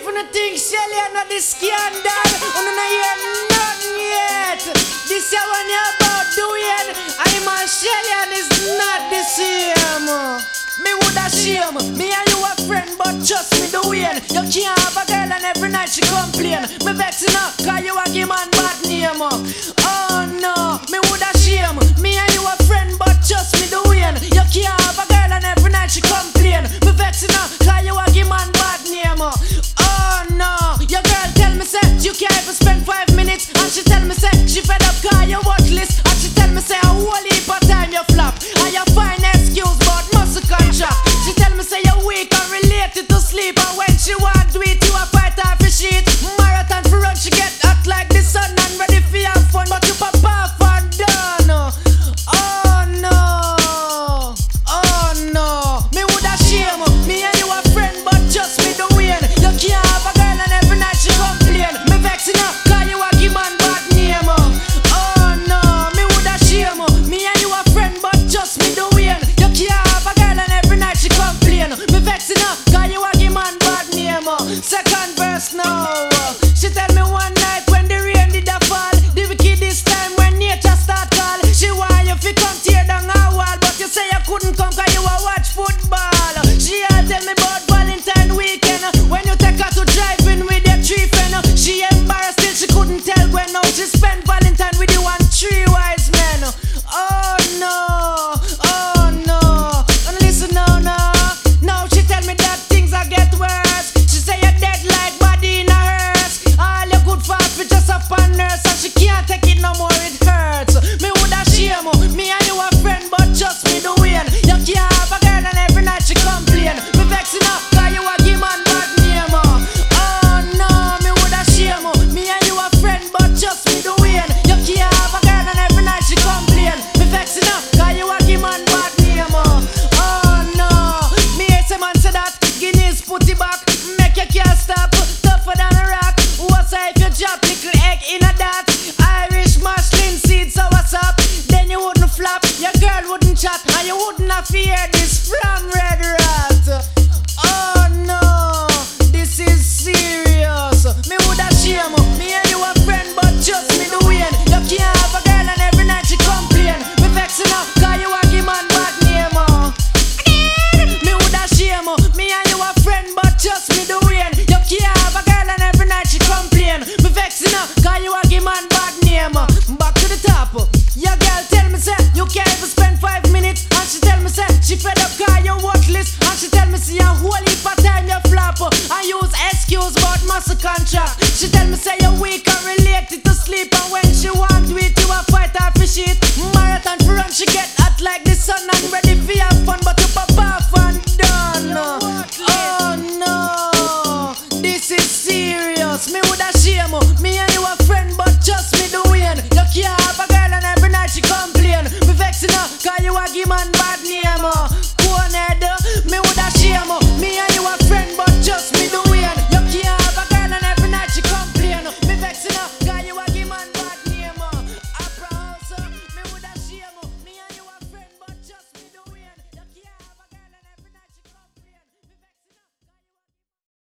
from the thing, Shelly, and not the scandal. And I hear nothing yet. This is what you're about doing. I'm a Shelly, and it's not the same. Me woulda shame. Me and you a friend, but trust me doing. You can't have a girl and every night she complain. Me vexing up, cause you a give man bad name. Oh no, me woulda shame. Me and you a friend, but trust me doing. You can't have a girl and every night she complain. Me vexing up, cause you a give man bad name. Oh no, your girl tell me say you can't even spend 5 minutes, and she tell me say she fed up cause you worthless, and she tell me say a whole heap of time you flop, and you find excuse but muscle contract. She tell me say you're weak and related to sleep, and when she want do it you a fight her for shit. Marathon for run she get hot like the sun and ready for have fun, but you pop off and done. Oh no, oh no, me woulda shame. Me and you a friend but just me the win. You can't have a girl and every night she complain. Me vexing up cause you a give man bad name. Oh no, me woulda shame. Me and you a friend but just me the win. You can't have a girl and every night she complain. Me vexing up cause you a give man bad name. Second verse now. She tell me one night when the rain did a fall, the wicked this time when nature start call. She want you fi come tear down her wall, but you say you couldn't come cause you a watch football. She a tell me about Valentine weekend, when you take her to driving with your three friend. She embarrassed till she couldn't tell when now she spent Valentine with you and 3 wise men. Oh no, oh no, and listen now, now she tell me that things are get worse. She say you're dead like body in a hearse. All your good for just up on nurse, and she can't take it no more, it hurts. Me woulda shame. Me and you a friend but just me the win. You can't have a girl and every night she complain. Me vexing up cause you a give man bad name. Oh no, me woulda shame. Me and you a friend but just me the win. You can't have a girl and every night she complain. Me vexing up cause you a give man bad name. Oh no, me hear some man say that Guinness put it back, make you can't stop, tougher than a rock. What's if you drop little egg in a dat? Irish mushroom seeds, so what's up? Then you wouldn't flop, your girl wouldn't chat, and you wouldn't have fear this from Red Rat. Oh no, this is serious. Me woulda shame. Me and you a friend but just me the win. You can't have a girl and every night she complain. Me vexing up cause you a give man bad name. Me woulda shame. Me and you a friend but just me the win. You can't have a girl and every night she complain. Me vexing up cause you a give man bad name. Back to the top. Your girl tell me say you can't even spend 5 minutes, and she tell me say she fed up cause you worthless, and she tell me see a whole heap of time you flop, and use excuse but muscle contract. She tell me say you're weak and related to sleep, and when she want to it you a fight her for shit. Marathon